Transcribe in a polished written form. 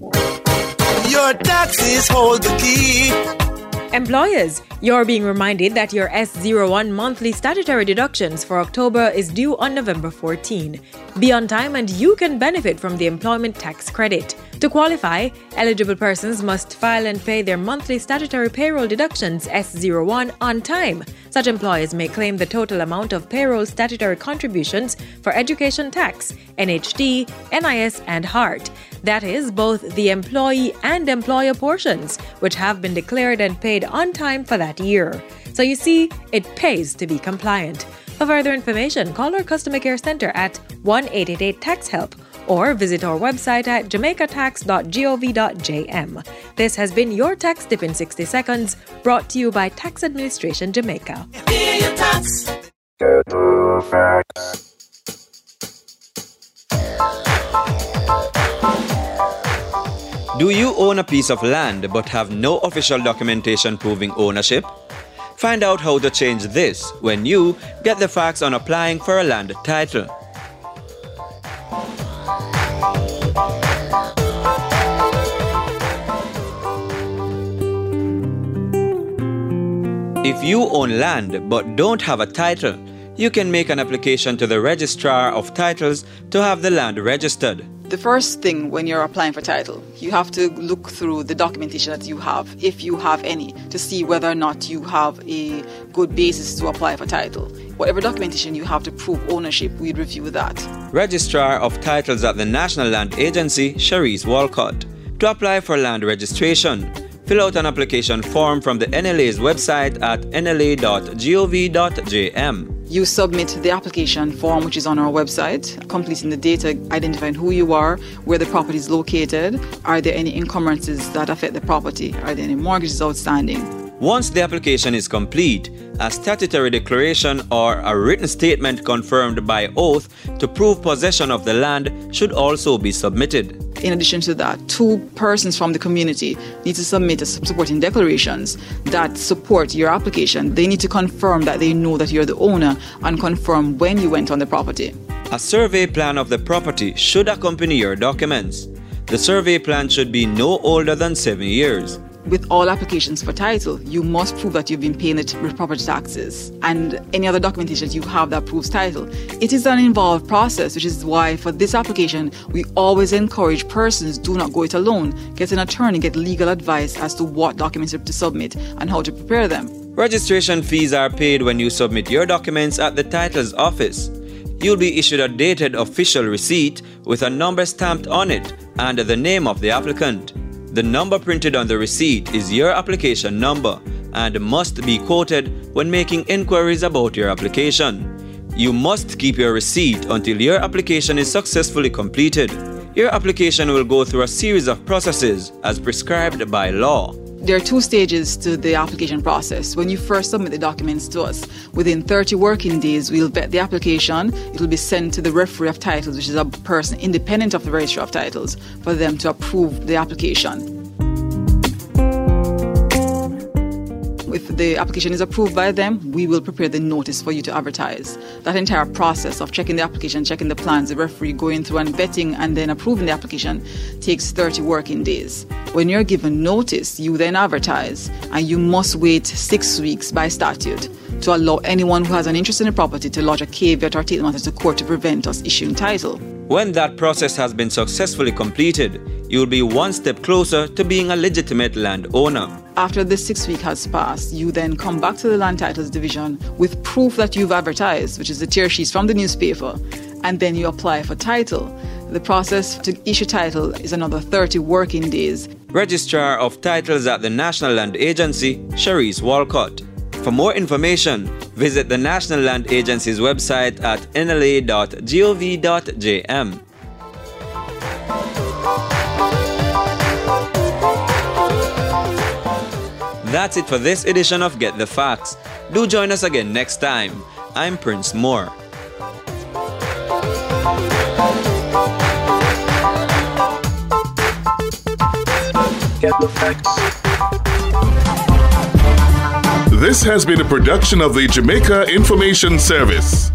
Your taxes hold the key. Employers, you're being reminded that your S01 monthly statutory deductions for October is due on November 14. Be on time and you can benefit from the employment tax credit. To qualify, eligible persons must file and pay their monthly statutory payroll deductions S01 on time. Such employers may claim the total amount of payroll statutory contributions for education tax, NHT, NIS, and HART. That is, both the employee and employer portions, which have been declared and paid on time for that year. So you see, it pays to be compliant. For further information, call our customer care center at 1-888-TAX-HELP or visit our website at jamaicatax.gov.jm. This has been your Tax Tip in 60 Seconds, brought to you by Tax Administration Jamaica. Pay your tax. Do you own a piece of land but have no official documentation proving ownership? Find out how to change this when you get the facts on applying for a land title. If you own land but don't have a title, you can make an application to the Registrar of Titles to have the land registered. The first thing when you're applying for title, you have to look through the documentation that you have, if you have any, to see whether or not you have a good basis to apply for title. Whatever documentation you have to prove ownership, we review that. Registrar of Titles at the National Land Agency, Cherise Walcott. To apply for land registration, fill out an application form from the NLA's website at nla.gov.jm. You submit the application form, which is on our website, completing the data, identifying who you are, where the property is located, are there any encumbrances that affect the property, are there any mortgages outstanding. Once the application is complete, a statutory declaration or a written statement confirmed by oath to prove possession of the land should also be submitted. In addition to that, 2 persons from the community need to submit supporting declarations that support your application. They need to confirm that they know that you're the owner and confirm when you went on the property. A survey plan of the property should accompany your documents. The survey plan should be no older than 7 years. With all applications for title, you must prove that you've been paying the property taxes and any other documentation that you have that proves title. It is an involved process, which is why for this application, we always encourage persons, do not go it alone. Get an attorney, get legal advice as to what documents to submit and how to prepare them. Registration fees are paid when you submit your documents at the title's office. You'll be issued a dated official receipt with a number stamped on it and the name of the applicant. The number printed on the receipt is your application number and must be quoted when making inquiries about your application. You must keep your receipt until your application is successfully completed. Your application will go through a series of processes as prescribed by law. There are 2 stages to the application process. When you first submit the documents to us, within 30 working days, we'll vet the application. It will be sent to the Referee of Titles, which is a person independent of the Registrar of Titles, for them to approve the application. If the application is approved by them, we will prepare the notice for you to advertise. That entire process of checking the application, checking the plans, the referee going through and vetting and then approving the application takes 30 working days. When you're given notice, you then advertise, and you must wait 6 weeks by statute to allow anyone who has an interest in the property to lodge a caveat or take the matter to court to prevent us issuing title. When that process has been successfully completed, you'll be one step closer to being a legitimate landowner. After the 6 weeks has passed, you then come back to the Land Titles Division with proof that you've advertised, which is the tear sheets from the newspaper, and then you apply for title. The process to issue title is another 30 working days. Registrar of Titles at the National Land Agency, Cherise Walcott. For more information, visit the National Land Agency's website at nla.gov.jm. That's it for this edition of Get the Facts. Do join us again next time. I'm Prince Moore. Get the Facts. This has been a production of the Jamaica Information Service.